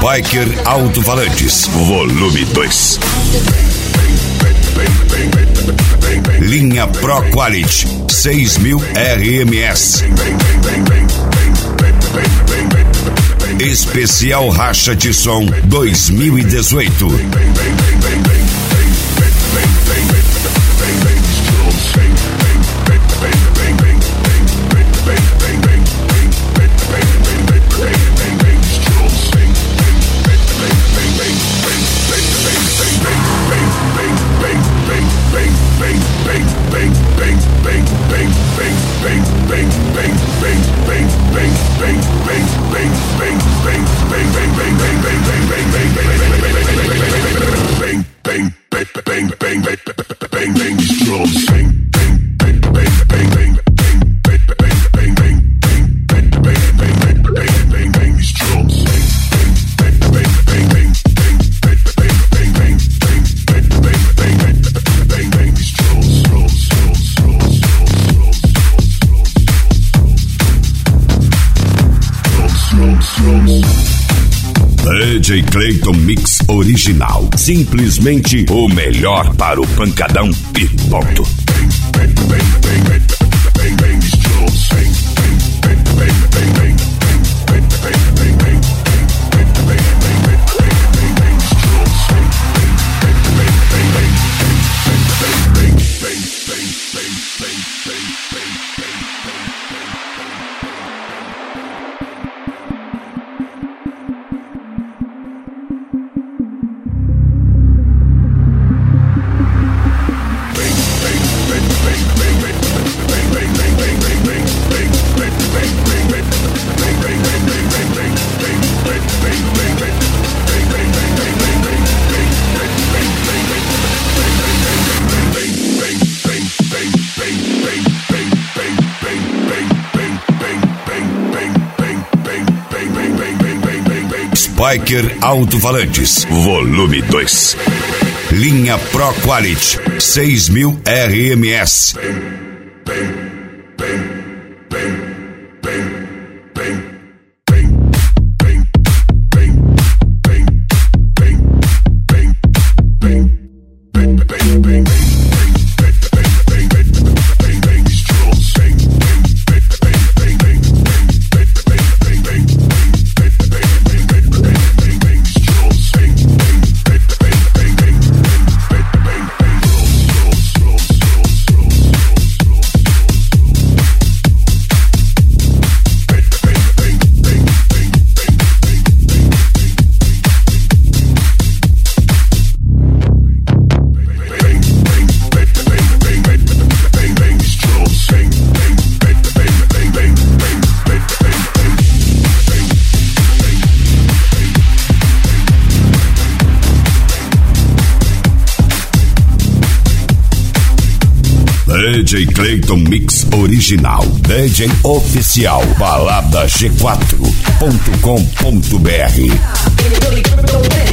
Spiker Alto-Falantes, volume 2. Linha Pro Quality 6000 RMS. Especial Racha de Som 2018. DJ Clayton Mix Original. Simplesmente o melhor para o pancadão e ponto. Spiker Alto-Falantes, volume 2. Linha Pro Quality 6000 RMS. DJ Clayton Mix Original. DJ Oficial. Balada G4.com.br.